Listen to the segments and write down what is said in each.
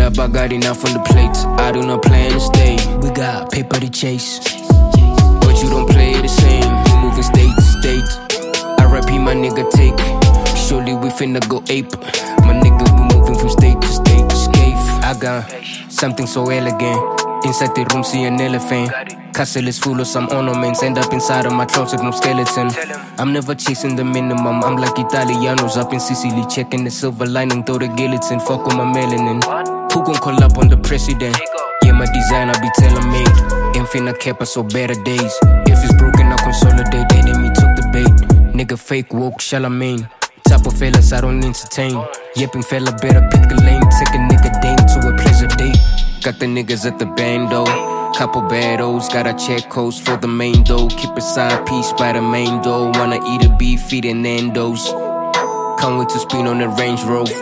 up, I got enough on the plate. I do not plan to stay. We got paper to chase, but you don't play the same. You moving state to state. R.I.P. my nigga take. Surely we finna go ape. My nigga, we moving from state to state. Escape. I got something so elegant. Inside the room, see an elephant. Castle is full of some ornaments. End up inside of my closet, no skeleton. I'm never chasing the minimum. I'm like Italianos up in Sicily, checking the silver lining through the guillotine. Fuck on my melanin. Who gon' call up on the president? Yeah, my design, I be tailor-made. Ain't finna cap us so better days. If it's broken, I'll consolidate. Enemy took the bait. Nigga fake woke, Charlemagne. Type of fellas I don't entertain. Yipping fella, better pick a lane. Take a nigga dame to a pleasure date. Got the niggas at the bando. Couple battles, gotta check codes for the main dough. Keep a side piece by the main door. Wanna eat a beef, feeding Nando's. Can't wait to spin on the Range Rover.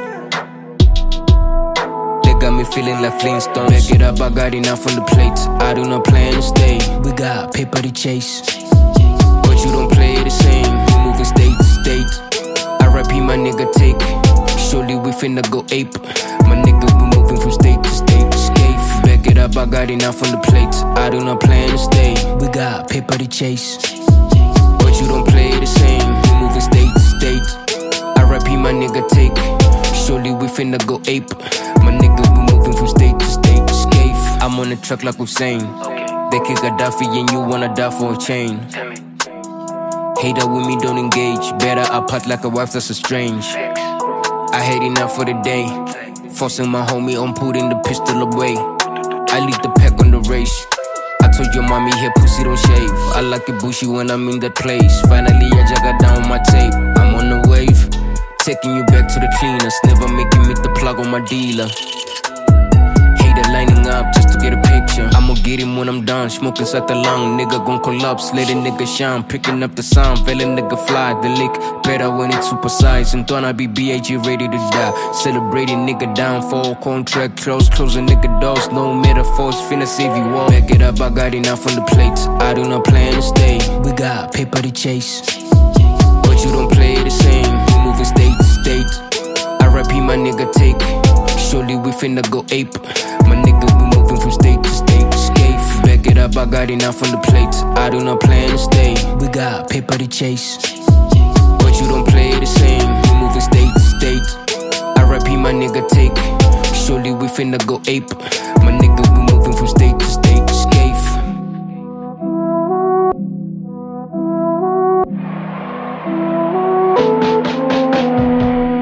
They got me feeling like Flintstones. Back it up, I got enough on the plate. I do not plan to stay. We got paper to chase, but you don't play the same. You moving state to state. R.I.P. my nigga take. Surely we finna go ape. My nigga, we moving from state to state. Escape. Back it up, I got enough on the plate. I do not plan to stay. We got paper to chase, but you don't play the same. You moving state to state. R.I.P. my nigga take. Surely we finna go ape. My nigga, we moving from state to state. Escape. I'm on the truck like Hussein. They kick Gaddafi and you wanna die for a chain. Hater with me, don't engage. Better I part like a wife that's estranged. I had enough for the day. Forcing my homie on putting the pistol away. I lead the pack on the race. I told your mommy, here pussy don't shave. I like it bushy when I'm in that place. Finally, I just got down my tape. I'm on the wave, taking you back to the cleaners. Never making me the plug on my dealer. Hater lining up just to get a picture. I'ma get him when I'm done. Smoking inside the lung. Nigga gon' collapse, let a nigga shine. Picking up the sound, feel a nigga fly. The lick better when it's supersized. And thought I be B.A.G. ready to die. Celebrating nigga downfall. Contract closed, closing nigga doors. No metaphors, finna save you all. Back it up, I got enough on the plate. I do not plan to stay. We got paper to chase, but you don't play the same. You moving state to state. R.I.P. my nigga take. Surely we finna go ape. My nigga, we moving from state to state. Escape. Back it up, I got enough on the plate. I do not plan to stay. We got paper to chase, but you don't play the same. You moving state to state. R.I.P. my nigga take. Surely we finna go ape. My nigga,